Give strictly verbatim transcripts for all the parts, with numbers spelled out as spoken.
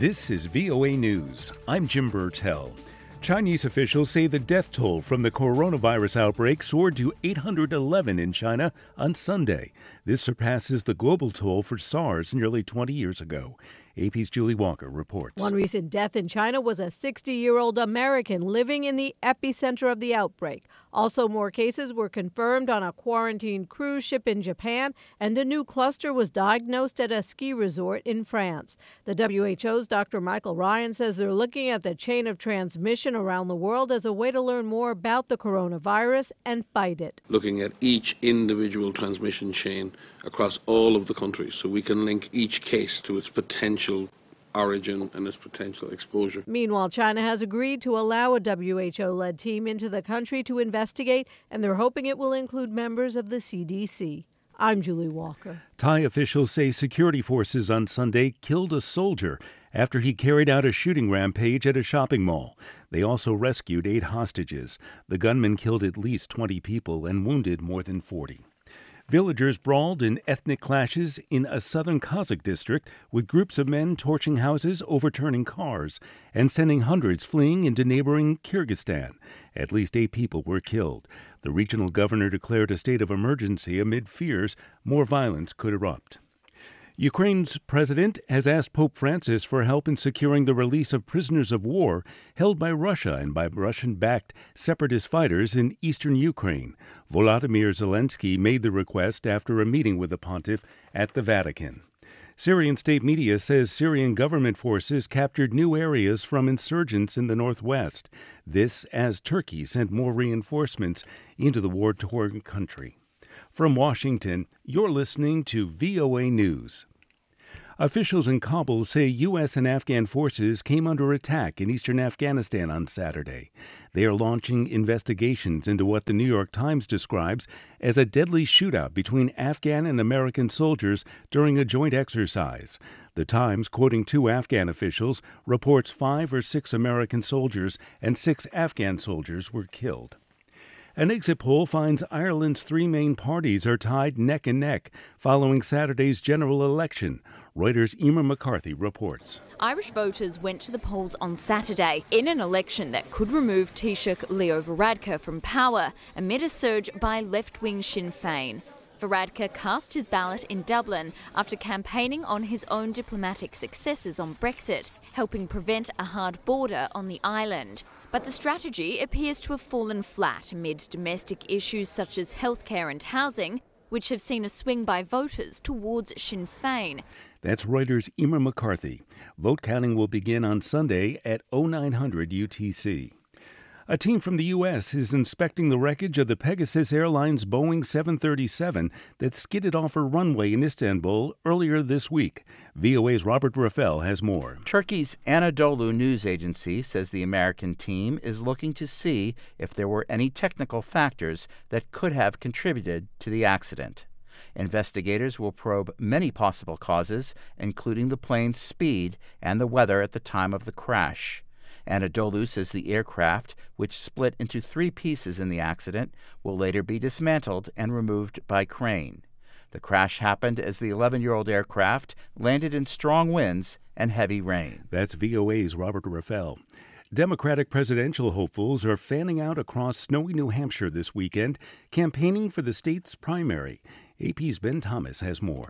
This is V O A News. I'm Jim Burtell. Chinese officials say the death toll from the coronavirus outbreak soared to eight hundred eleven in China on Sunday. This surpasses the global toll for SARS nearly twenty years ago. A P's Julie Walker reports. One recent death in China was a sixty-year-old American living in the epicenter of the outbreak. Also, more cases were confirmed on a quarantined cruise ship in Japan, and a new cluster was diagnosed at a ski resort in France. The W H O's Doctor Michael Ryan says they're looking at the chain of transmission around the world as a way to learn more about the coronavirus and fight it. Looking at each individual transmission chain across all of the countries so we can link each case to its potential origin and its potential exposure. Meanwhile, China has agreed to allow a W H O-led team into the country to investigate, and they're hoping it will include members of the C D C. I'm Julie Walker. Thai officials say security forces on Sunday killed a soldier after he carried out a shooting rampage at a shopping mall. They also rescued eight hostages. The gunman killed at least twenty people and wounded more than forty. Villagers brawled in ethnic clashes in a southern Kazakh district with groups of men torching houses, overturning cars, and sending hundreds fleeing into neighboring Kyrgyzstan. At least eight people were killed. The regional governor declared a state of emergency amid fears more violence could erupt. Ukraine's president has asked Pope Francis for help in securing the release of prisoners of war held by Russia and by Russian-backed separatist fighters in eastern Ukraine. Volodymyr Zelensky made the request after a meeting with the pontiff at the Vatican. Syrian state media says Syrian government forces captured new areas from insurgents in the northwest. This as Turkey sent more reinforcements into the war-torn country. From Washington, you're listening to V O A News. Officials in Kabul say U S and Afghan forces came under attack in eastern Afghanistan on Saturday. They are launching investigations into what the New York Times describes as a deadly shootout between Afghan and American soldiers during a joint exercise. The Times, quoting two Afghan officials, reports five or six American soldiers and six Afghan soldiers were killed. An exit poll finds Ireland's three main parties are tied neck and neck following Saturday's general election. Reuters' Emer McCarthy reports. Irish voters went to the polls on Saturday in an election that could remove Taoiseach Leo Varadkar from power amid a surge by left-wing Sinn Féin. Varadkar cast his ballot in Dublin after campaigning on his own diplomatic successes on Brexit, helping prevent a hard border on the island. But the strategy appears to have fallen flat amid domestic issues such as healthcare and housing, which have seen a swing by voters towards Sinn Féin. That's Reuters' Emer McCarthy. Vote counting will begin on Sunday at oh nine hundred U T C. A team from the U S is inspecting the wreckage of the Pegasus Airlines Boeing seven thirty-seven that skidded off a runway in Istanbul earlier this week. V O A's Robert Raffel has more. Turkey's Anadolu news agency says the American team is looking to see if there were any technical factors that could have contributed to the accident. Investigators will probe many possible causes, including the plane's speed and the weather at the time of the crash. Anadolu says the aircraft, which split into three pieces in the accident, will later be dismantled and removed by crane. The crash happened as the eleven-year-old aircraft landed in strong winds and heavy rain. That's V O A's Robert Raffel. Democratic presidential hopefuls are fanning out across snowy New Hampshire this weekend, campaigning for the state's primary. A P's Ben Thomas has more.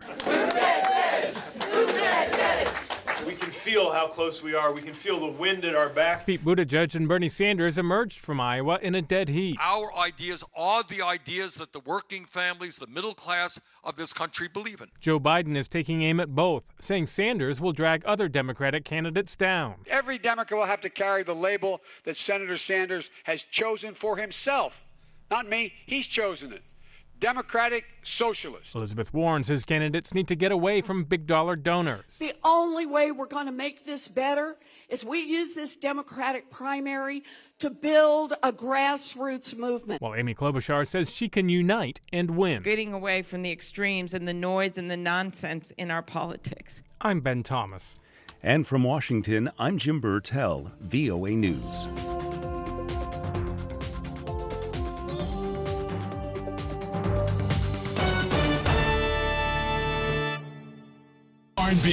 We can feel how close we are. We can feel the wind at our back. Pete Buttigieg and Bernie Sanders emerged from Iowa in a dead heat. Our ideas are the ideas that the working families, the middle class of this country believe in. Joe Biden is taking aim at both, saying Sanders will drag other Democratic candidates down. Every Democrat will have to carry the label that Senator Sanders has chosen for himself. Not me, he's chosen it. Democratic Socialist. Elizabeth Warren says candidates need to get away from big-dollar donors. The only way we're going to make this better is we use this Democratic primary to build a grassroots movement. While Amy Klobuchar says she can unite and win. Getting away from the extremes and the noise and the nonsense in our politics. I'm Ben Thomas. And from Washington, I'm Jim Burtell, V O A News.